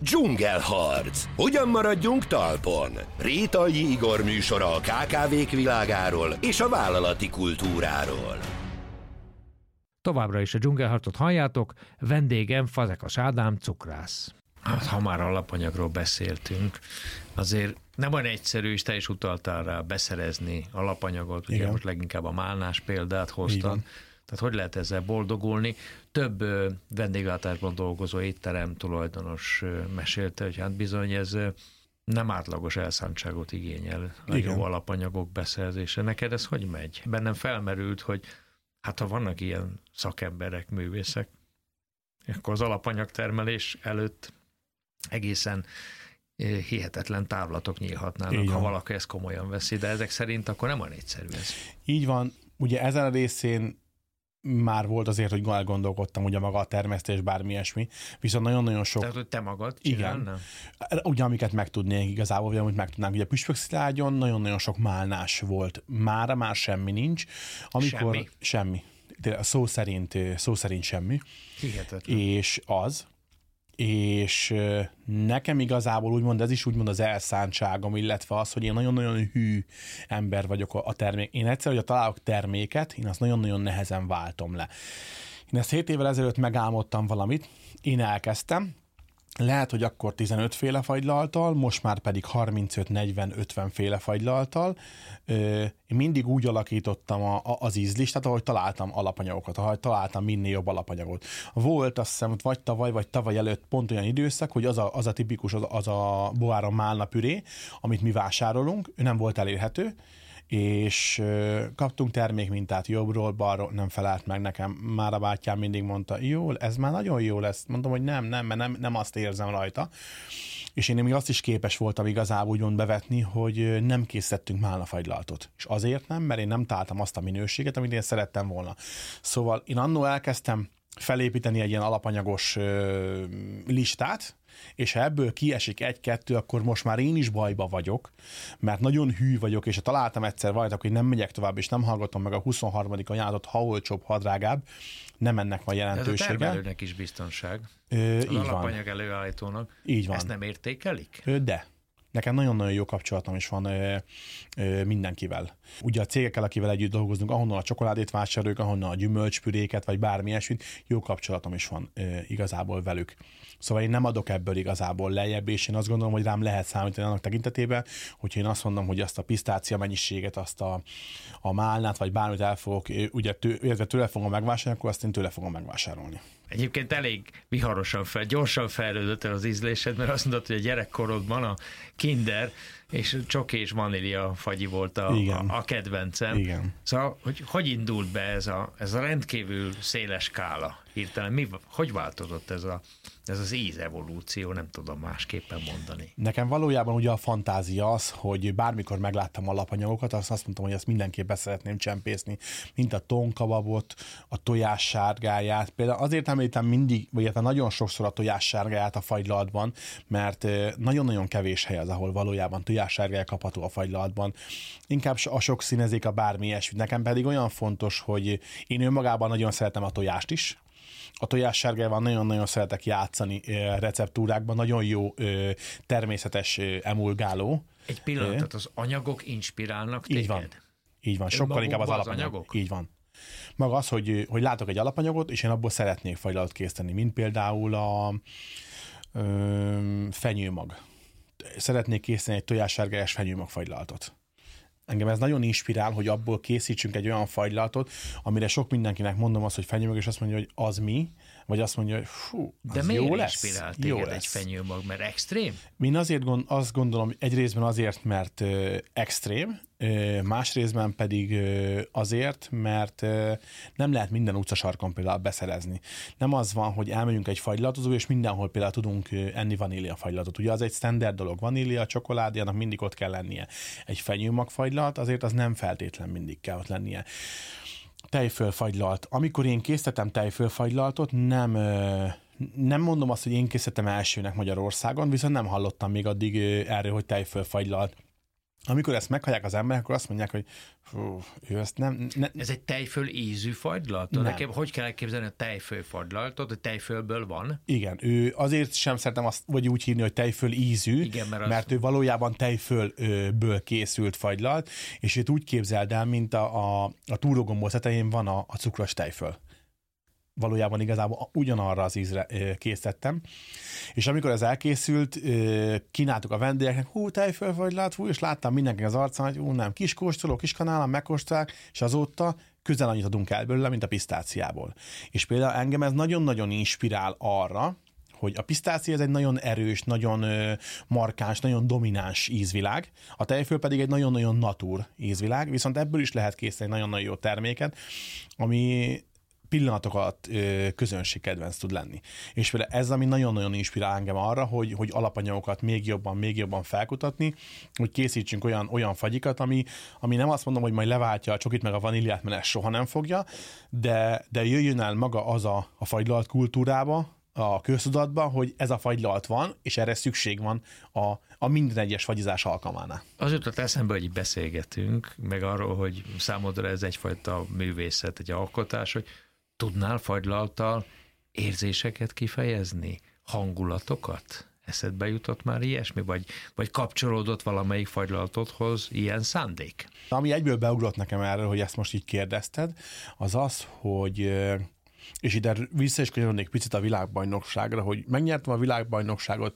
Dzsungelharc. Hogyan maradjunk talpon? Rétai Igor műsora a KKV-k világáról és a vállalati kultúráról. Továbbra is a dzsungelharcot halljátok, vendégem Fazekas Ádám cukrász. Hát, ha már alapanyagról beszéltünk, azért nem olyan egyszerű, és te is utaltál rá, beszerezni alapanyagot, ugye most leginkább a málnás példát hoztad. Tehát hogy lehet ezzel boldogulni? Több vendéglátásban dolgozó étterem tulajdonos mesélte, hogy hát bizony ez nem átlagos elszántságot igényel a jó alapanyagok beszerzése. Neked ez hogy megy? Bennem felmerült, hogy hát ha vannak ilyen szakemberek, művészek, akkor az alapanyagtermelés előtt egészen hihetetlen távlatok nyílhatnának, ha valaki ezt komolyan veszi, de ezek szerint akkor nem olyan egyszerű ez. Így van. Ugye ezen a részén már volt azért, hogy elgondolkodtam, ugye maga a termesztés, bármi ilyesmi, viszont nagyon-nagyon sok... Tehát, hogy te magad csinálnál? Igen. Ugye, amiket megtudnék igazából, vagy amit megtudnánk. Ugye Püspökszilágyon nagyon-nagyon sok málnás volt. Mára már semmi nincs. Amikor semmi. Szó szerint semmi. Hihetetlen. És nekem igazából úgymond ez is úgymond az elszántságom, illetve az, hogy én nagyon-nagyon hű ember vagyok a termék. Én egyszer, hogy találok terméket, én azt nagyon-nagyon nehezen váltom le. Én ezt 7 évvel ezelőtt megálmodtam valamit, én elkezdtem, lehet, hogy akkor 15 féle fagylalttal, most már pedig 35, 40, 50 féle fagylalttal. Én mindig úgy alakítottam az ízlistát, ahogy találtam alapanyagokat, ahogy találtam minél jobb alapanyagot. Volt azt hiszem, vagy tavaly előtt pont olyan időszak, hogy az a tipikus, az a boára málna püré, amit mi vásárolunk, ő nem volt elérhető, és kaptunk termékmintát jobbról, balról, nem felelt meg nekem. Már a bátyám mindig mondta, jó, ez már nagyon jó lesz. Mondom, hogy nem azt érzem rajta. És én még azt is képes voltam igazából úgymond bevetni, hogy nem készítettünk málnafagylaltot. És azért nem, mert én nem találtam azt a minőséget, amit én szerettem volna. Szóval én annól elkezdtem felépíteni egy ilyen alapanyagos listát, és ha ebből kiesik 1-2, akkor most már én is bajba vagyok, mert nagyon hű vagyok, és ha találtam egyszer valamit, hogy nem megyek tovább, és nem hallgatom meg a 23. ajánlatot, ha olcsóbb, ha drágább, nem ennek van jelentősége. Ez a termelőnek is biztonság. Az alapanyag előállítónak. Így van. Ezt nem értékelik? De. Nekem nagyon-nagyon jó kapcsolatom is van mindenkivel. Ugye a cégekkel, akivel együtt dolgozunk, ahonnan a csokoládét vásároljuk, ahonnan a gyümölcspüréket, vagy bármi ilyesmit, jó kapcsolatom is van igazából velük. Szóval én nem adok ebből igazából lejjebb, és én azt gondolom, hogy rám lehet számítani annak tekintetében, hogyha én azt mondom, hogy azt a pisztácia mennyiséget, azt a málnát, vagy bármit el fogok, ugye tőle fogom megvásárolni, akkor azt én tőle fogom megvásárolni. Egyébként elég viharosan gyorsan fejlődött el az ízlésed, mert azt mondod, hogy a gyerekkorodban a Kinder és csoki és vanília fagyi volt a kedvencem. Igen. Szóval, hogy indult be ez a rendkívül széles skála hirtelen? Hogy változott ez az ízevolúció, nem tudom másképpen mondani. Nekem valójában ugye a fantázia az, hogy bármikor megláttam alapanyagokat, azt mondtam, hogy ezt mindenképp be szeretném csempészni, mint a tonkababot, a tojássárgáját. Például azért említem mindig, vagy nagyon sokszor a tojássárgáját a fagylaltban, mert nagyon-nagyon kevés hely az, ahol valójában tojássárgája kapható a fagylaltban. Inkább a sok színezik, a bármi ilyesmi. Nekem pedig olyan fontos, hogy én önmagában nagyon szeretem a tojást is. A tojássárgájával nagyon-nagyon szeretek játszani receptúrákban, nagyon jó természetes emulgáló. Egy pillanatot, az anyagok inspirálnak téged? Így van. Sokkal inkább az alapanyagok. Így van. Maga az, hogy látok egy alapanyagot, és én abból szeretnék fagylaltot készíteni, mint például a fenyőmag. Szeretnék készíteni egy tojássárgályás fenyőmag fagylaltot. Engem ez nagyon inspirál, hogy abból készítsünk egy olyan fagylaltot, amire sok mindenkinek mondom azt, hogy fenyőmag, és azt mondja, hogy az mi, vagy azt mondja, hogy fú, az de jó lesz. De miért inspirál téged egy fenyőmag, mert extrém? Én azt gondolom, egy részben azért, mert extrém, más részben pedig azért, mert nem lehet minden utcasarkon például beszerezni. Nem az van, hogy elmegyünk egy fagylaltozóba, és mindenhol például tudunk enni vanília fagylaltot. Ugye az egy standard dolog, vanília, csokoládé, annak mindig ott kell lennie. Egy fenyőmag fagylalt, azért az nem feltétlen mindig kell ott lennie. Tejfölfagylalt. Amikor én készítettem tejfölfagylaltot, nem mondom azt, hogy én készítettem elsőnek Magyarországon, viszont nem hallottam még addig erről, hogy tejfölfagylalt Amikor ezt meghallják az emberek, akkor azt mondják, hogy ő ezt nem... Ez egy tejföl ízű fagylalt? Nekem hogy kell elképzelni a tejföl fagylaltot? A tejfölből van? Igen, ő azért sem szeretem azt vagy úgy hívni, hogy tejföl ízű, igen, mert ő valójában tejfölből készült fagylalt, és őt úgy képzeld el, mint a túrógomboz tetején van a cukros tejföl. Valójában igazából ugyanarra az ízre készítettem. És amikor ez elkészült, kínáltuk a vendégeknek, tejfölfagylalt, és láttam mindenki az arcán, hogy nem, kis kóstoló, kis kanálon megkóstolták, és azóta közel annyit adunk el belőle, mint a pisztáciából. És például engem ez nagyon-nagyon inspirál arra, hogy a pisztácia ez egy nagyon erős, nagyon markáns, nagyon domináns ízvilág, a tejföl pedig egy nagyon-nagyon natur ízvilág, viszont ebből is lehet készíteni nagyon-nagyon jó terméket, ami pillanatok alatt közönségkedvenc tud lenni. És például ez, ami nagyon-nagyon inspirál engem arra, hogy alapanyagokat még jobban felkutatni, hogy készítsünk olyan fagyikat, ami nem azt mondom, hogy majd leváltja a csokit meg a vaníliát, mert ezt soha nem fogja, de jöjjön el maga az a fagylalt kultúrába, a köztudatba, hogy ez a fagylalt van, és erre szükség van a minden egyes fagyizás alkalmánál. Az jutott eszembe, hogy beszélgetünk, meg arról, hogy számodra ez egyfajta művészet, egy alkotás, hogy tudnál fagylalttal érzéseket kifejezni? Hangulatokat? Eszedbe jutott már ilyesmi? Vagy kapcsolódott valamelyik fagylaltodhoz ilyen szándék? Ami egyből beugrott nekem erről, hogy ezt most így kérdezted, az az, hogy és ide vissza is kanyarodnék picit a világbajnokságra, hogy megnyertem a világbajnokságot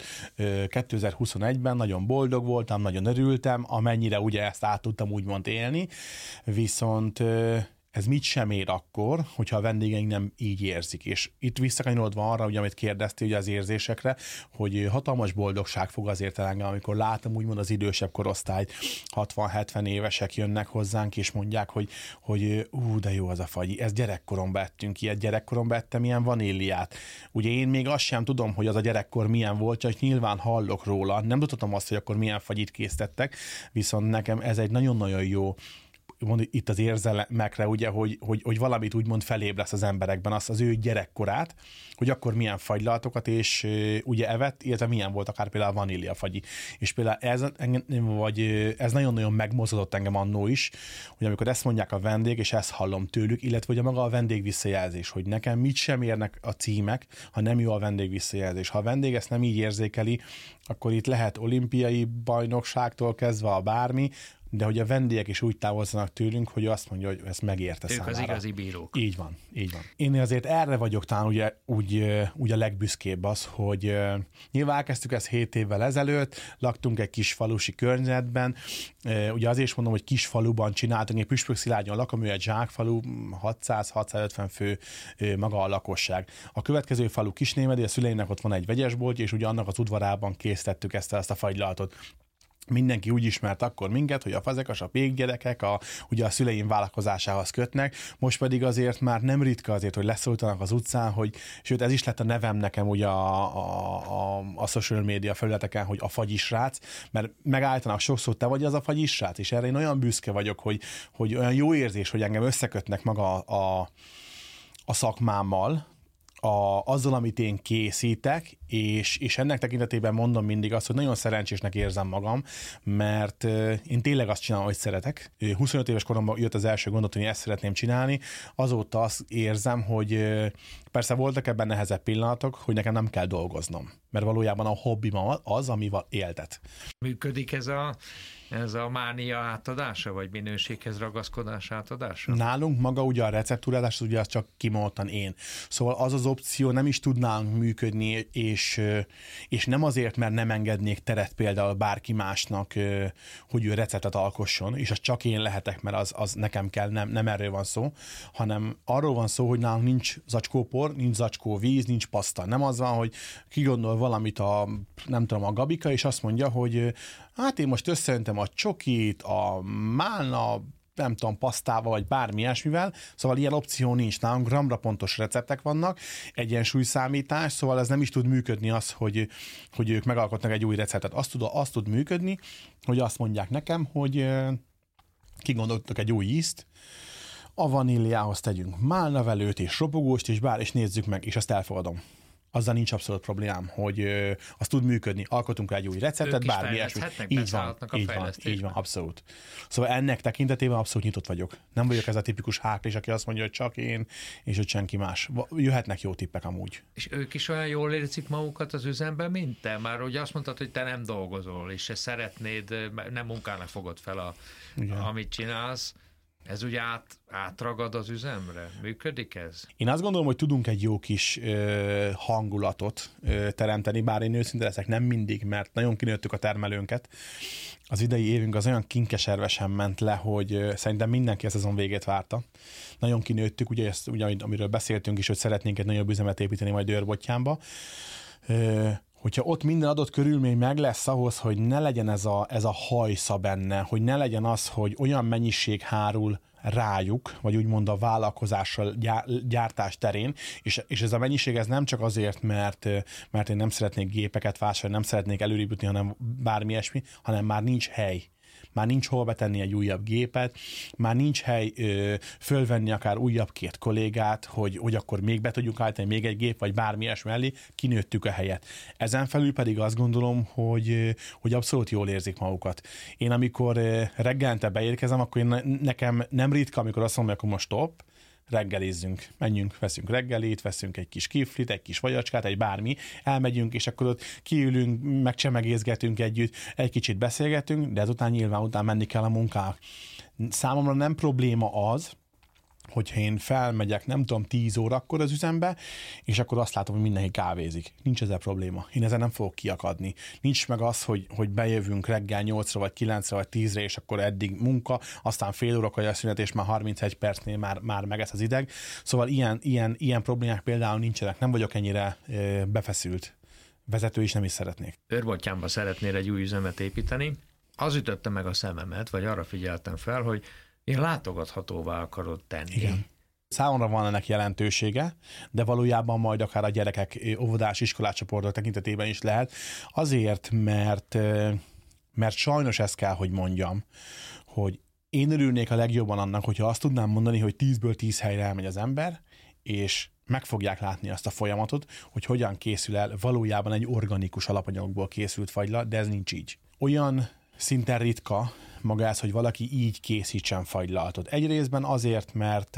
2021-ben, nagyon boldog voltam, nagyon örültem, amennyire ugye ezt át tudtam úgymond élni, viszont ez mit sem ér akkor, hogyha a vendégeink nem így érzik. És itt visszakanyarodva arra, ugye, amit kérdeztél ugye az érzésekre, hogy hatalmas boldogság fog azért el engem, amikor látom úgymond az idősebb korosztályt, 60-70 évesek jönnek hozzánk, és mondják, hogy de jó az a fagyi, ezt gyerekkoromban ettünk ilyet, gyerekkoromban ettem ilyen vaníliát. Ugye én még azt sem tudom, hogy az a gyerekkor milyen volt, csak nyilván hallok róla. Nem tudtam azt, hogy akkor milyen fagyit készítettek, viszont nekem ez egy nagyon-nagyon jó itt az érzelmekre, ugye, hogy valamit úgymond felébresz az emberekben, azt az ő gyerekkorát, hogy akkor milyen fagylaltokat és ugye evett, illetve milyen volt akár például a vaníliafagyi. És például ez nagyon-nagyon megmozgatott engem annó is, hogy amikor ezt mondják a vendég, és ezt hallom tőlük, illetve hogy maga a vendég visszajelzés, hogy nekem mit sem érnek a címek, ha nem jó a vendég visszajelzés. Ha a vendég ezt nem így érzékeli, akkor itt lehet olimpiai bajnokságtól kezdve a bármi, de hogy a vendégek is úgy távozzanak tőlünk, hogy azt mondja, hogy ezt megérte számára. Ők az igazi bírók. Így van. Én azért erre vagyok talán úgy a legbüszkébb az, hogy nyilván elkezdtük ezt 7 évvel ezelőtt, laktunk egy kis falusi környezetben, ugye azért is mondom, hogy kis faluban csináltunk, egy Püspökszilágyon lakom, ő egy zsákfalu, 600-650 fő maga a lakosság. A következő falu Kisnémedi, a szüleimnek ott van egy vegyesbolt, és ugye annak az udvarában készítettük ezt a fagylaltot. Mindenki úgy ismert akkor minket, hogy a fazekas, a pékgyerekek, ugye a szüleim vállalkozásához kötnek, most pedig azért már nem ritka azért, hogy leszólítanak az utcán, sőt ez is lett a nevem nekem ugye a social media felületeken, hogy a fagyisrác, mert megállítanak sokszor, te vagy az a fagyisrác, és erre én olyan büszke vagyok, hogy olyan jó érzés, hogy engem összekötnek maga a szakmámmal, azzal, amit én készítek, és ennek tekintetében mondom mindig azt, hogy nagyon szerencsésnek érzem magam, mert én tényleg azt csinálom, hogy szeretek. 25 éves koromban jött az első gondot, hogy ezt szeretném csinálni, azóta azt érzem, hogy persze voltak ebben nehezebb pillanatok, hogy nekem nem kell dolgoznom, mert valójában a hobbim az, amivel éltet. Működik ez a mánia átadása, vagy minőséghez ragaszkodás átadása? Nálunk maga ugye a receptúrázás, ugye az csak kimondottan én. Szóval az opció nem is tudnánk működni, és nem azért, mert nem engednék teret például bárki másnak, hogy ő receptet alkosson, és az csak én lehetek, mert az nekem kell, nem erről van szó, hanem arról van szó, hogy nálunk nincs zacskópor, nincs zacskóvíz, nincs paszta. Nem az van, hogy kigondol valamit a Gabika, és azt mondja, hogy hát én most összeöntem a csokit, a málna, nem tudom, pasztával, vagy bármi ilyesmivel, szóval ilyen opció nincs nálunk, gramra pontos receptek vannak, egyensúlyszámítás, szóval ez nem is tud működni az, hogy ők megalkotnak egy új receptet. Azt tud működni, hogy azt mondják nekem, hogy kigondoltak egy új ízt, a vaníliához tegyünk málnavelőt és ropogóst, és nézzük meg, és azt elfogadom. azzal nincs abszolút problémám, hogy az tud működni. Alkotunk egy új receptet, bármi ilyesmi. Így van, abszolút. Szóval ennek tekintetében abszolút nyitott vagyok. Nem vagyok ez a tipikus háklis, aki azt mondja, hogy csak én, és hogy senki más. Jöhetnek jó tippek amúgy. És ők is olyan jól érzik magukat az üzemben, mint te? Már ugye azt mondtad, hogy te nem dolgozol, és se szeretnéd, nem munkának fogod fel, amit csinálsz. Ez ugye átragad az üzemre? Működik ez? Én azt gondolom, hogy tudunk egy jó kis hangulatot teremteni, bár én őszinte leszek, nem mindig, mert nagyon kinőttük a termelőnket. Az idei évünk az olyan kinkeservesen ment le, hogy szerintem mindenki a szezon végét várta. Nagyon kinőttük, ugye amiről beszéltünk is, hogy szeretnénk egy nagyobb üzemet építeni majd Őrbottyánba. Hogyha ott minden adott körülmény meg lesz ahhoz, hogy ne legyen ez a hajsza benne, hogy ne legyen az, hogy olyan mennyiség hárul rájuk, vagy úgymond a vállalkozással gyártás terén, és ez a mennyiség ez nem csak azért, mert én nem szeretnék gépeket vásárolni, nem szeretnék előrébb jutni, hanem bármi ilyesmi, hanem már nincs hely. Már nincs hol betenni egy újabb gépet, már nincs hely fölvenni akár újabb 2 kollégát, hogy akkor még be tudjuk állítani még egy gép, vagy bármi ilyesmi mellé, kinőttük a helyet. Ezen felül pedig azt gondolom, hogy abszolút jól érzik magukat. Én amikor reggelente beérkezem, akkor nekem nem ritka, amikor azt mondom, hogy akkor most stop, reggelizzünk, menjünk, veszünk reggelit, veszünk egy kis kiflit, egy kis vagyacskát, egy bármi, elmegyünk, és akkor ott kiülünk, megcsemegézgetünk együtt, egy kicsit beszélgetünk, de ezután nyilván menni kell a munkának. Számomra nem probléma az, hogyha én felmegyek, nem tudom, 10 órakor az üzembe, és akkor azt látom, hogy mindenki kávézik. Nincs ezzel probléma. Én ezzel nem fogok kiakadni. Nincs meg az, hogy bejövünk reggel 8-ra, vagy 9-re, vagy 10-re, és akkor eddig munka, aztán fél óra a szünet, és már 31 percnél már megesz az ideg. Szóval ilyen problémák például nincsenek. Nem vagyok ennyire befeszült. Vezető is nem is szeretnék. Őrbottyánba szeretnél egy új üzemet építeni. Az ütötte meg a szememet, vagy arra figyeltem fel, hogy én látogathatóvá akarod tenni. Igen. Számomra van ennek jelentősége, de valójában majd akár a gyerekek óvodás iskoláscsoportok tekintetében is lehet. Azért, mert sajnos ezt kell, hogy mondjam, hogy én örülnék a legjobban annak, hogyha azt tudnám mondani, hogy 10-ből 10 helyre elmegy az ember, és meg fogják látni azt a folyamatot, hogy hogyan készül el valójában egy organikus alapanyagból készült fagyla, de ez nincs így. Olyan szinten ritka maga ez, hogy valaki így készítsen fagylaltot. Egy részben azért, mert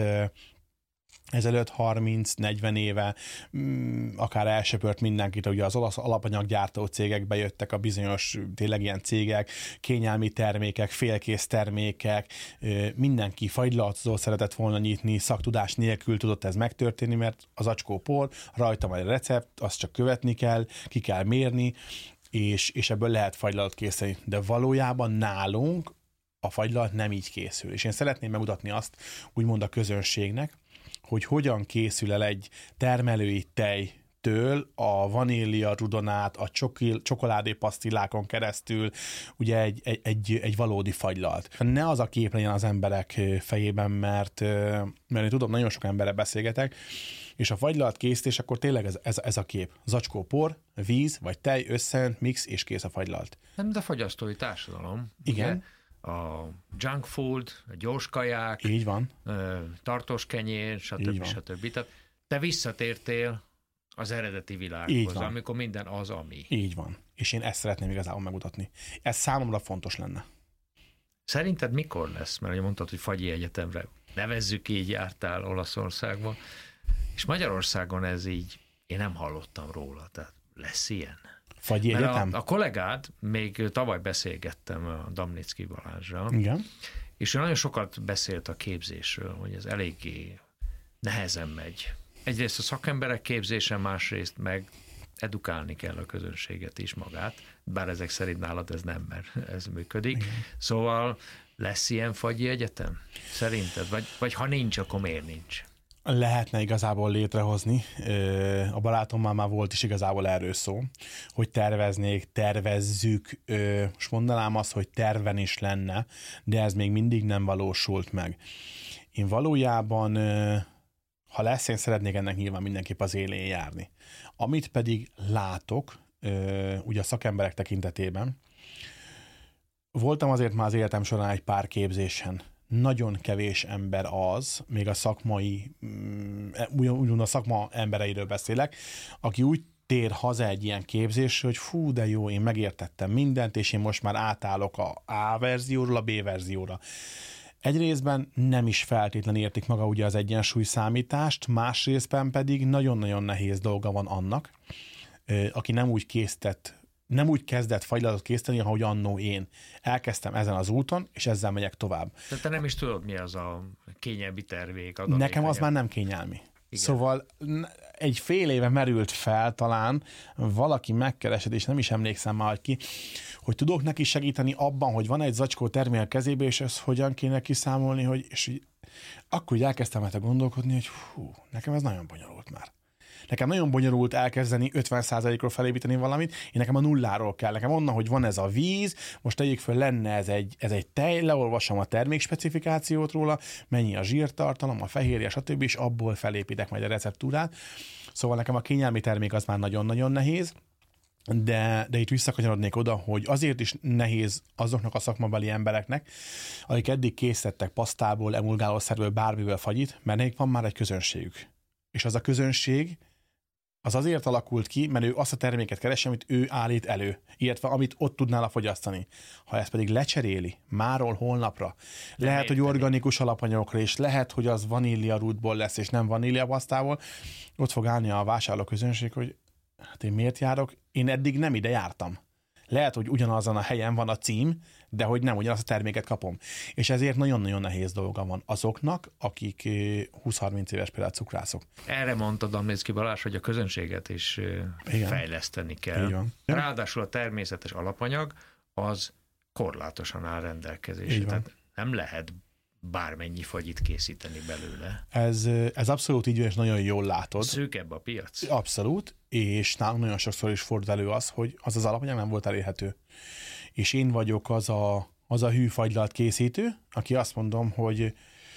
ezelőtt 30-40 éve akár elsöpört mindenkit, ugye az olasz alapanyaggyártó cégek bejöttek, a bizonyos tényleg ilyen cégek, kényelmi termékek, félkész termékek, mindenki fagylaltozó szeretett volna nyitni, szaktudás nélkül tudott ez megtörténni, mert az acskó por, rajta majd a recept, azt csak követni kell, ki kell mérni, és ebből lehet fagylatot készíteni. De valójában nálunk a fagylalt nem így készül. És én szeretném megmutatni azt, úgymond a közönségnek, hogy hogyan készül el egy termelői tejtől a vanília rudonát, a csokoládépasztillákon keresztül ugye egy valódi fagylalt. Ne az a kép legyen az emberek fejében, mert én tudom, nagyon sok emberrel beszélgetek, és a fagylalt készítés, akkor tényleg ez a kép. Zacskó por, víz vagy tej, összeönt, mix, és kész a fagylalt. Nem, de fogyasztói társadalom. Igen. Ugye? A junk food, a gyors kaják, így van. Tartós kenyér, stb. Tehát te visszatértél az eredeti világhoz, amikor minden az, ami. Így van. És én ezt szeretném igazából megmutatni. Ez számomra fontos lenne. Szerinted mikor lesz? Mert ugye mondtad, hogy Fagyi Egyetemre nevezzük így, jártál Olaszországba, és Magyarországon ez így, én nem hallottam róla, tehát lesz ilyen? Fagyi Egyetem? A kollégád, még tavaly beszélgettem a Damnicki Balázsral, igen, és ő nagyon sokat beszélt a képzésről, hogy ez eléggé nehezen megy. Egyrészt a szakemberek képzése, másrészt meg edukálni kell a közönséget is magát, bár ezek szerint nálad ez nem, mert ez működik. Igen. Szóval lesz ilyen Fagyi Egyetem? Szerinted? Vagy ha nincs, akkor miért nincs? Lehetne igazából létrehozni. A barátommal már volt is igazából erről szó, hogy tervezzük, most mondanám azt, hogy terven is lenne, de ez még mindig nem valósult meg. Én valójában, ha lesz, én szeretnék ennek nyilván mindenképp az élén járni. Amit pedig látok, ugye a szakemberek tekintetében, voltam azért már az életem során egy pár képzésen. nagyon kevés ember az, még a szakmai, ugyan a szakma embereiről beszélek, aki úgy tér haza egy ilyen képzésről, hogy fú, de jó, én megértettem mindent, és én most már átállok a A verzióról a B verzióra. Egy részben nem is feltétlenül értik maga ugye az egyensúly számítást, más részben pedig nagyon-nagyon nehéz dolga van annak, aki nem úgy kezdett fagylatot készíteni, ahogy annó én. Elkezdtem ezen az úton, és ezzel megyek tovább. Tehát te nem is tudod, mi az a kényelmi tervék. Nekem az már nem kényelmi. Igen. Szóval egy fél éve merült fel talán, valaki megkeresett, és nem is emlékszem már ki, hogy tudok neki segíteni abban, hogy van egy zacskó termék a kezébe, és ezt hogyan kéne kiszámolni, és akkor elkezdtem el gondolkodni, hogy nekem ez nagyon bonyolult már. Nekem nagyon bonyolult elkezdeni 50%-ról felépíteni valamit, én nekem a nulláról kell. Nekem onnan, hogy van ez a víz, most tegyük föl, lenne ez egy tej, leolvasom a termékspecifikációt róla, mennyi a zsírtartalom, a fehérje, stb., és abból felépítek majd a receptúrát. Szóval nekem a kényelmi termék az már nagyon-nagyon nehéz, de itt visszakanyarodnék oda, hogy azért is nehéz azoknak a szakmabeli embereknek, akik eddig készítettek pasztából, emulgálószerből, bármiből fagyit, mert nekik van már egy közönségük. És az a közönség az azért alakult ki, mert ő azt a terméket keresi, amit ő állít elő, illetve amit ott tudnála fogyasztani. Ha ezt pedig lecseréli máról holnapra, lehet, hogy organikus alapanyagokra, és lehet, hogy az vanília rútból lesz, és nem vanília pasztából, ott fog állni a vásárló közönség, hogy hát én miért járok? Én eddig nem ide jártam. Lehet, hogy ugyanazon a helyen van a cím, de hogy nem ugyanazt a terméket kapom. És ezért nagyon-nagyon nehéz dolga van azoknak, akik 20-30 éves például cukrászok. Erre mondtad, Amnészki Balázs, hogy a közönséget is fejleszteni kell. Ráadásul a természetes alapanyag az korlátosan áll rendelkezésre. Tehát nem lehet bármennyi fagyit készíteni belőle. Ez abszolút így, és nagyon jól látod. Szűkebb a piac. Abszolút, és nálunk nagyon sokszor is fordul elő az, hogy az alapanyag nem volt elérhető. És én vagyok az a hű fagylalt készítő, aki azt mondom, hogy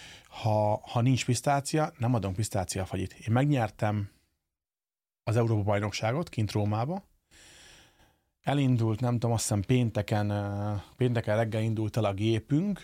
ha nincs pisztácia, nem adom pisztáciafagyit. Én megnyertem az Európa-bajnokságot kint Rómába, elindult, nem tudom, azt hiszem pénteken reggel indult el a gépünk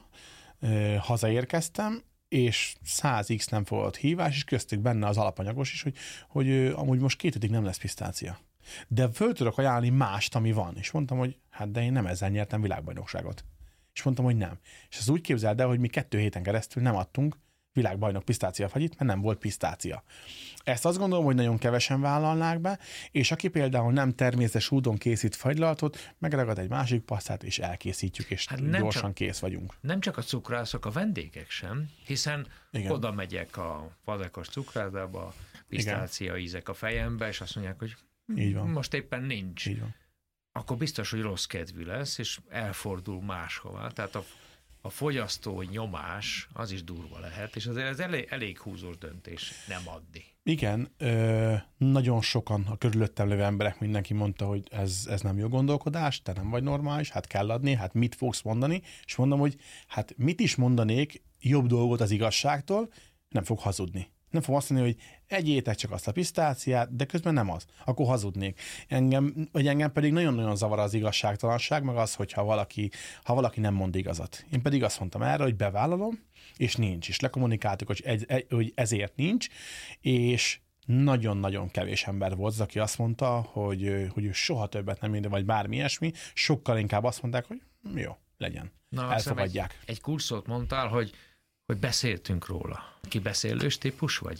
hazaérkeztem, és 100x nem fogadott hívás, és köztük benne az alapanyagos is, hogy amúgy most 2 hétig nem lesz pisztácia. De föl tudok ajánlani mást, ami van. És mondtam, hogy hát de én nem ezzel nyertem világbajnokságot. És mondtam, hogy nem. És ez úgy képzeld el, hogy mi 2 héten keresztül nem adtunk világbajnok pisztáciafagyit, mert nem volt pisztácia. Ezt azt gondolom, hogy nagyon kevesen vállalnák be, és aki például nem természetes úton készít fagylaltot, megragad egy másik pasztát, és elkészítjük, és gyorsan kész vagyunk. Nem csak a cukrászok, a vendégek sem, hiszen oda megyek a Fazekas cukrászdába, pisztácia ízek a fejembe, és azt mondják, hogy most éppen nincs. Így van. Akkor biztos, hogy rossz kedvű lesz, és elfordul máshova. Tehát a fogyasztói nyomás az is durva lehet, és azért ez elég húzós döntés nem adni. Igen, nagyon sokan a körülöttem lévő emberek, mindenki mondta, hogy ez nem jó gondolkodás, te nem vagy normális, hát kell adni, hát mit fogsz mondani, és mondom, hogy hát mit is mondanék jobb dolgot az igazságtól, nem fog hazudni. Nem fogom azt mondani, hogy egyétek csak azt a pisztáciát, de közben nem az. Akkor hazudnék. Engem pedig nagyon-nagyon zavar az igazságtalanság, meg az, hogyha valaki nem mond igazat. Én pedig azt mondtam erre, hogy bevállalom, és nincs. És lekommunikáltuk, hogy ezért nincs, és nagyon-nagyon kevés ember volt az, aki azt mondta, hogy ő soha többet nem írja, vagy bármi ilyesmi. Sokkal inkább azt mondták, hogy jó, legyen. Elfogadják. Egy kurszót mondtál, hogy beszéltünk róla. Kibeszélős típus vagy?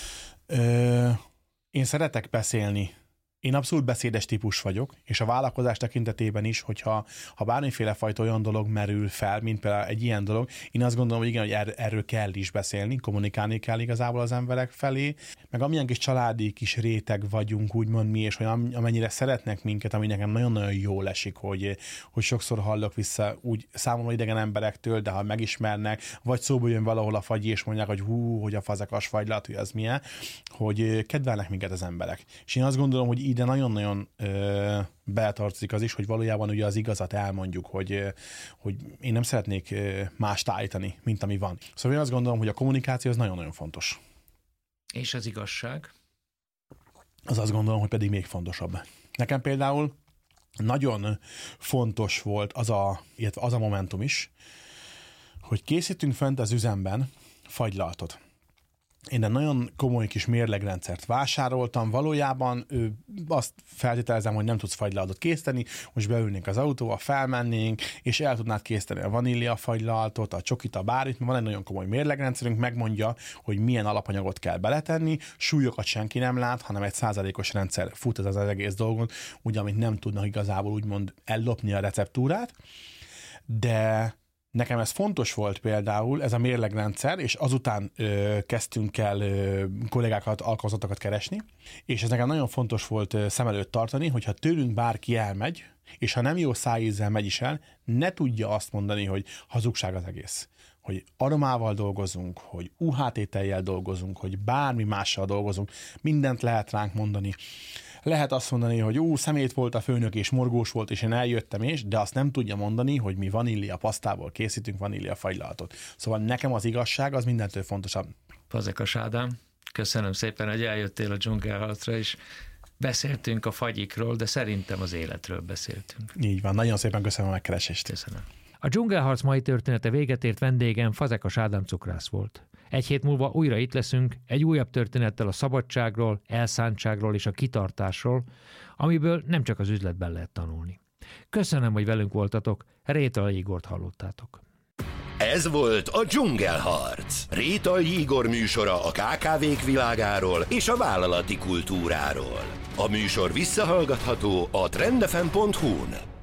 Én szeretek beszélni. Én abszolút beszédes típus vagyok, és a vállalkozás tekintetében is, hogyha bármiféle fajta olyan dolog merül fel, mint például egy ilyen dolog, én azt gondolom, hogy igen, hogy erről kell is beszélni, kommunikálni kell igazából az emberek felé, meg amilyen kis családi kis réteg vagyunk, úgymond mi, és hogy amennyire szeretnek minket, ami nekem nagyon-nagyon jól esik, hogy sokszor hallok vissza úgy számomra idegen emberektől, de ha megismernek, vagy szóba jön valahol a fagyi, és mondják, hogy hogy a fazekas fagylat, hogy az milyen, hogy kedvelnek minket az emberek. És én azt gondolom, hogy ide nagyon-nagyon beletartozik az is, hogy valójában ugye az igazat elmondjuk, hogy én nem szeretnék mást állítani, mint ami van. Szóval én azt gondolom, hogy a kommunikáció az nagyon-nagyon fontos. És az igazság? Az azt gondolom, hogy pedig még fontosabb. Nekem például nagyon fontos volt az a momentum is, hogy készítünk fent az üzemben fagylaltot. Én egy nagyon komoly kis mérlegrendszert vásároltam, valójában azt feltételezem, hogy nem tudsz fagylaltot készíteni, most beülnénk az autóba, felmennénk, és el tudnád készíteni a vanília fagylaltot, a csokit, a bármit, van egy nagyon komoly mérlegrendszerünk, megmondja, hogy milyen alapanyagot kell beletenni, súlyokat senki nem lát, hanem egy 100%-os rendszer fut ez az egész dolgon, ugye, amit nem tudnak igazából úgymond ellopni a receptúrát, de nekem ez fontos volt például, ez a mérlegrendszer, és azután kezdtünk el kollégákat, alkalmazottakat keresni, és ez nekem nagyon fontos volt szem előtt tartani, hogyha tőlünk bárki elmegy, és ha nem jó szájízzel megy is el, ne tudja azt mondani, hogy hazugság az egész. Hogy aromával dolgozunk, hogy UHT-teljel dolgozunk, hogy bármi mással dolgozunk, mindent lehet ránk mondani. Lehet azt mondani, hogy szemét volt a főnök, és morgós volt, és én eljöttem de azt nem tudja mondani, hogy mi vanília pasztából készítünk vanília fagylaltot. Szóval nekem az igazság az mindentől fontosabb. Fazekas Ádám, köszönöm szépen, hogy eljöttél a dzsungelharcra, és beszéltünk a fagyikról, de szerintem az életről beszéltünk. Így van, nagyon szépen köszönöm a megkeresést. Köszönöm. A dzsungelharc mai története véget ért, vendégem Fazekas Ádám cukrász volt. Egy hét múlva újra itt leszünk, egy újabb történettel a szabadságról, elszántságról és a kitartásról, amiből nem csak az üzletben lehet tanulni. Köszönöm, hogy velünk voltatok, Rétai Igort hallottátok. Ez volt a Dzsungelharc. Rétai Igor műsora a KKV-k világáról és a vállalati kultúráról. A műsor visszahallgatható a trendfm.hu-n.